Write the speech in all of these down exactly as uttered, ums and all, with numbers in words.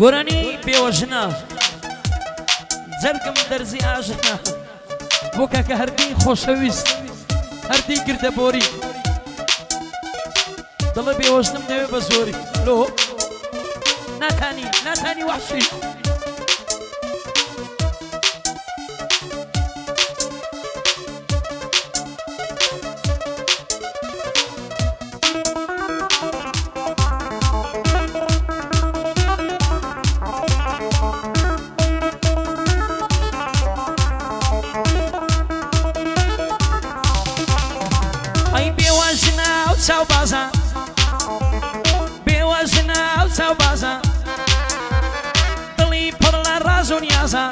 گۆرانی بێوەژنە جەرگم دەرزی ئاژنە بۆ کاکە هەردی خۆشەویست هەردی گردە بۆری دڵە بێوەژنم دەوێ بە زۆری لۆ ناتانی ناتانی وحشی چاو بازا بێوەژنە ئەو چاو بازا دڵی پڕ لە ڕاز و نیازە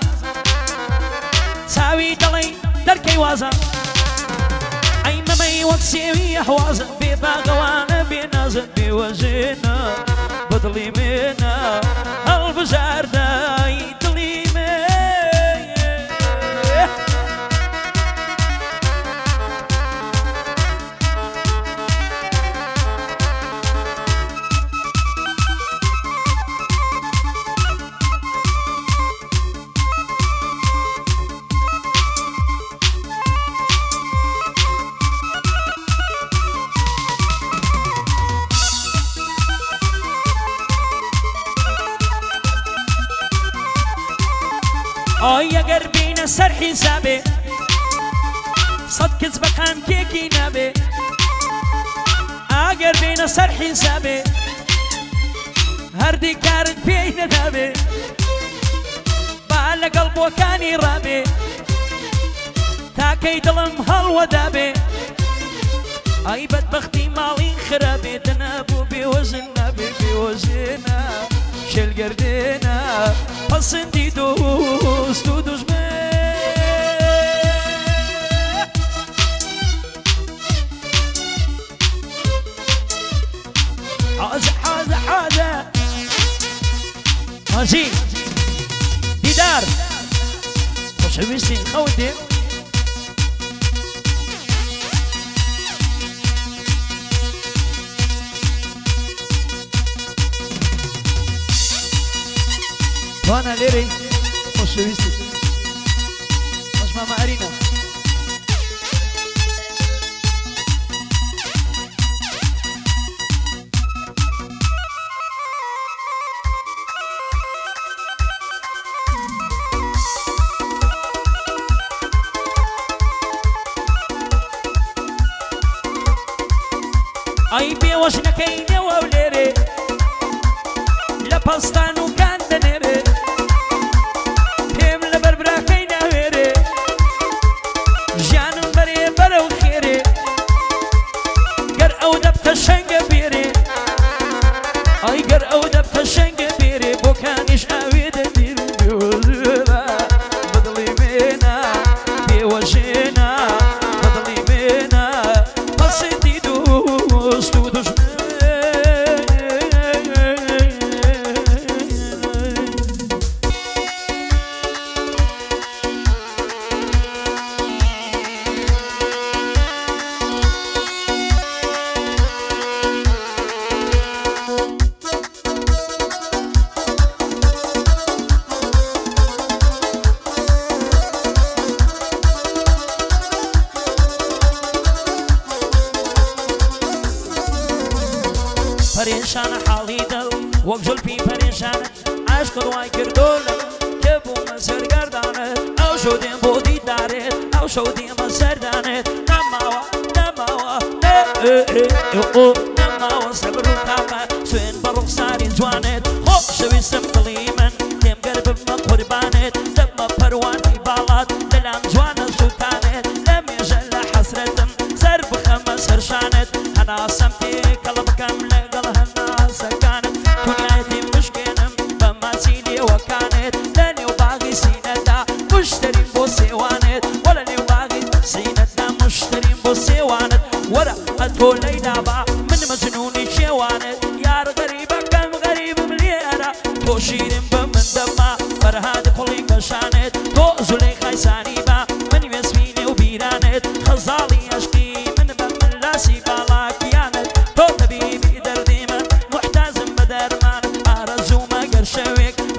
چاوی دڵی دەرکەی وازە ئەی مەمەی وەک سێوی ئەحوازە بێ باغەوانە بێ نازە بێوەژنە بە دڵی منە هەڵبژاردای دڵی من ئای ئەگەر بینە سەر حیسابێ سەد کەس بە قامکێکی نابێ ئەگەر بینە سەر حیسابێ هەردی کارت پێی نەدابێ با لەگەڵ بۆکانی ڕابێ تاکەی دڵم هەڵوەدابێ ئای بەدبەختی ماڵی خراپێ دەنابوو بێوەژن نابێ بێوەژنە شێلگەردێنە پەسەندی دۆست و دوژمن حازە حازە حازە حاجی دیدار خۆشەویستین خەوت دێ وانا ليري خۆشەویستی باش ماما ئەرینە ئەی بێوەژنەکەی نێوە و لێرێ لە پەستان و کان دەنێرێ پێم لە بەربراکەی ناوێرێ ژیانم بەرێ بەرەو خێرێ گەر ئەو دەبتە شەنگە بێرێ ئای گەر ئەو دەبتە شەنگە بێرێ بۆکانیش ئاوێ دەدیر بێوەژنە بەدڵی مێنە بێوەژنە بەدڵی مێنە پەسەندی دۆست و دوژمن پەرێشانە حاڵی دڵ وەک جولپی پەرێشانە عاشقت وای کردۆلە کە بوومە سەرگەردانت ئەو شەو دێم بۆ دیدارێت ئەو شەو دێمە سەردانێت نەماوە نەماوە نەماوە سەبر و تاقە سوێن بە ڕوخساری جوانێت خۆشەویستم دڵی من تێمگەر ببمە قوربانێت دەبمە پەروانی باڵات دلام جوانە سووتانێت لە مێژە لە حەسرەتم سەر بخەمە سەرشانێت هەناسەم پێکەڵ بکەم لەگەڵ هەناسەکانت دونیایەتی مشکێنم بە ماچی لێوەکانێت لە نێو باغی سینەدا مشتریم بۆ سێوانێت وە لە نێو باغی سینەدا مشتریم بۆ سێوانت وەرە ئەتۆ لەیلابا من مەجنونی شێوانت یار غەریبەکەم غەریبم لێرە تۆ شیرم بە من دەما فەرهاد کوڵی کەشانێت تۆ زولەیخای سانی با من وێسمینێ و بیرانێت خەزاڵی عەشقی من بە من لاسی باڵاکیانت تۆ تەبیبی دەردی من محتازم بە دەرمانت ئارەزوومە گەر شەوێک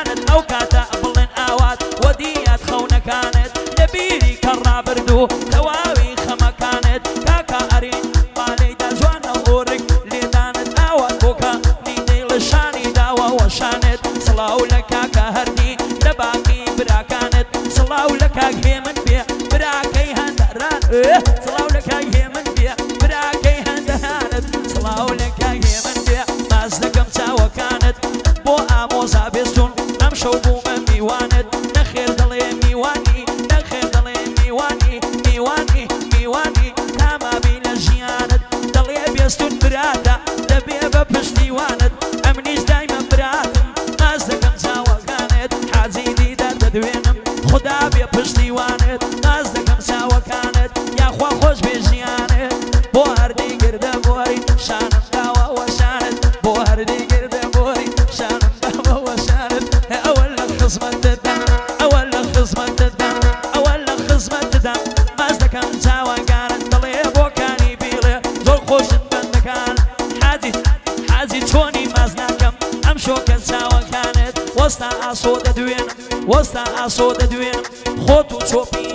دەیانت ئەو کاتە بڵێن ئاوات وەدیات خەونەکانت لەبیری کەڕابردوو تەواوی خەمەکانت کاکە ئەرین بالەیدا جوانە ئۆرگ لێدانت ئاوات بۆکە نیدەی لە شانی داوە وەشانت سڵاو لە کاکە هەردی لە باقی براکانت سڵاو لە کاک هێمن بێ براکەی هەندەران سڵاو لە کاک هێمن بێ براکەی هەندەرانت سڵاو لە کاک هێمن بێ باز دەکەم چاوەکانت بۆ ئامۆزا بێستون ئەم شەو بوومە میوانت نەخێر دەڵێ میوانی نەخێر دەڵێ میوانی میوانی میوانی تامابی لە ژیانت دەڵێ بێستون براتە دەبێ بە پشتیوانت ئەمنیش دایمە براتم باز دەکەم چاوەکانت حاجی دیدار دەدوێنم خدا بێ پشتیوانت باز دەکەم چاوەکانت یاخوا خۆش بێ ژیانت بۆ هەردی گردە بۆری شانم داوە وەشانت بۆ هەردی گردە بۆری شانم داوە وەشانت ئەوە لە خزمەتتدا ئەوە لە خزمەتتدا ئەوە لە خزمەتتدا باز دەکەم چاوەکانت دەڵێ بۆکانی بیڵێ زۆر خۆشت بەندەکان حاجی حاجی چۆنی باز ناکەم ئەم شۆکە چاوەکانت وەستا ئاسۆ دەدوێنم وەستا ئاسۆ دەدوێنم خۆت و چۆپی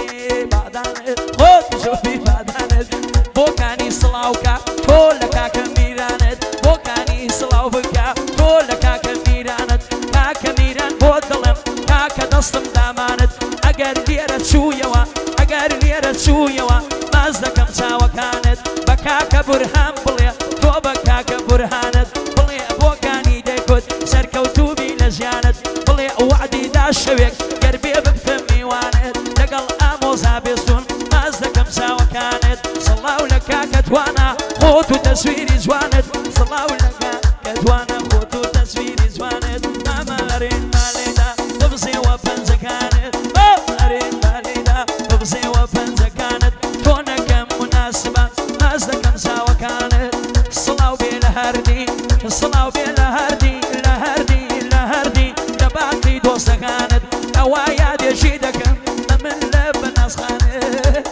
بادانت خۆت و چۆپی بادانت بۆکانی سڵاوکە تۆ لە کاکە میرانت بۆکانی سڵاو بکە تۆ لە کاکە میرانت کاکە میران بۆ دڵم کاکە دەستم دامانت ئەگەر لێرە چوویەوە ئەگەر لێرە چوویەوە باز دەکەم چاوەکانت بە کاکە بورهان بڵێ تۆ بە کاکە بورهانت بڵێ بۆکانی دەیکوت سەرکەوتوبی لە ژیانت بڵێ وعدی دا شەوێک گەر بێ ببتە میوانت لەگەڵ ئامۆزا بێستون باز دەکەم چاوەکانت سڵاو لە کاکە توانە خۆت و تەسویری جوانت سڵاو لە کاکە توانە خۆت و تەسویری جوانت ئەمە ئەرێن بالێدا ببزێوە پەنجەکانت ئەرێن بالێدا ببزێوە پەنجەکانت تۆ نەکەم مناسبە باز دەکەم چاوەکانت سڵاو بێ لە هەردی سڵاو بێ لە هەردی لە هەردی لە هەردی لە باقی دۆستەکانت ئەوە یادێکی دەکەم ئەمن لە بەناسخانت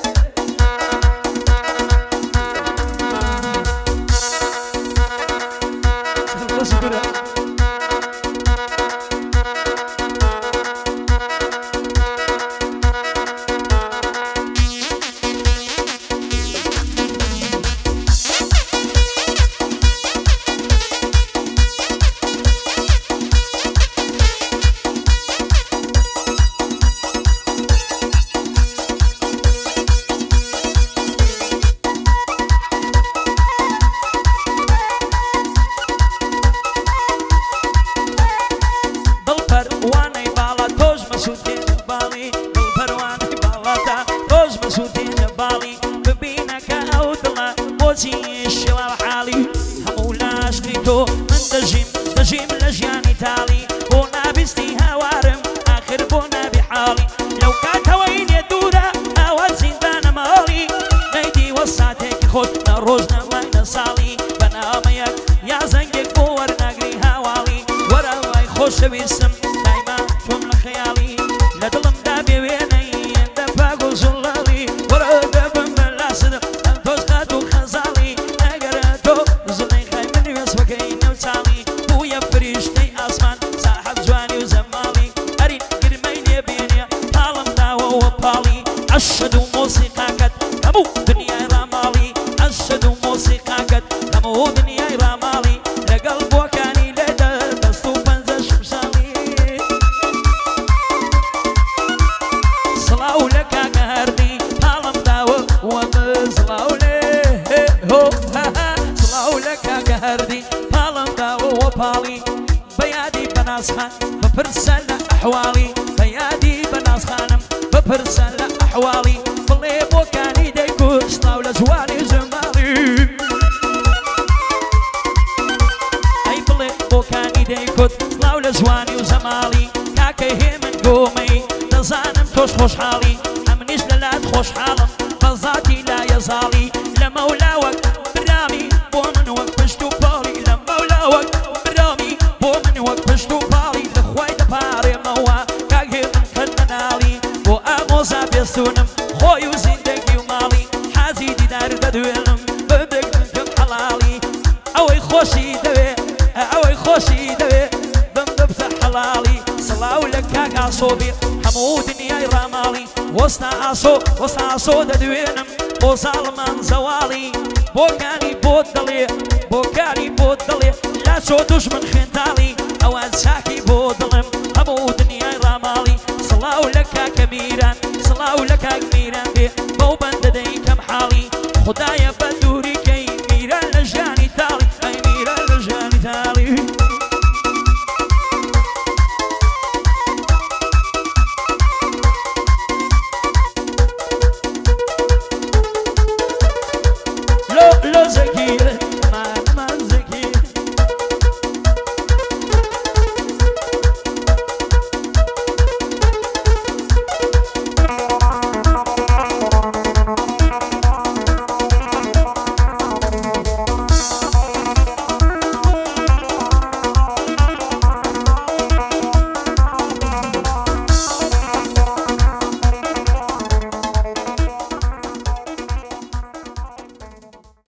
خۆشەویستم دایما تۆم لە خەیاڵی لە دڵمدا بێ وێنەی دەپاگ و زوڵڵی وەرە دەبم بەلاست ئەم تۆز قات و خەزاڵی ئەگەرە تۆ زڵەی خای من وێست بەکەی نەوچاڵی بوویە فریشتەی ئاسمان ساحەب جوانی و زەماڵی ئەرین گرمەی لێبێنێ تاڵم داوەوە پاڵی ئەشەد و مۆسیقاکەت هەموو دنیای ڕاماڵی ئەشەد و مۆسیقاکەت هەموو دنیای ڕاماڵی لەگەڵ بۆکانی لێدە دەست و پەنجە شمشاڵی سڵاو لە کاکە هەردی تاڵم داوە وەمە سڵاو لێ سڵاو لە کاکە هەردی تاڵم داوە وە پاڵی بەیادی بەناسخان بپرسە لە ئەحواڵی بەیادی بەناسخانم بپرسە لە ئەحواڵی بڵێ بۆکانی دەیکوت سڵاو لە جوانی ژەماڵی ئەی بڵێ بۆکانی دەیکوت سڵاو لە جوانی و زەماڵی کاکەی هێمن گۆمەی دەزانم تۆش خۆشحاڵی ئەمنیش لەلات خۆشحاڵم بەزاتی لایەزاڵی لە مەولاوەک برامی بۆ من وەک پشت و پاڵی لە مەولاوەک برامی بۆ من وەک پشت و پاڵی لەخوای دەپارێمەوە کاک هێمن کەن مەناڵی بۆ ئامۆزا بێستونم خۆی و زیندەگی و ماڵی حاجی دیدار دەدوێنم ببێکم کەم حەڵاڵی ئەوەی خۆشی دەوێ ئەوەی خۆشی دەوێ بم ببتە حەڵاڵی سڵاو لە کاک ئاسۆبێ هەموو دنیای ڕاماڵی وەستا ئاسۆ وەستا ئاسۆ دەدوێنم بۆ زاڵمان زەواڵی بۆ کانی بۆت دەڵێ بۆ کاری بۆت دەڵێ لا چۆ دوژمن خوێنتاڵی ئەوان چاکی بۆ دڵم هەموو دنیای ڕاماڵی سڵاو لە کاکە میران سڵاو لە کاک میران بێ بەو بەندە دەی کەم حاڵی خدایە بە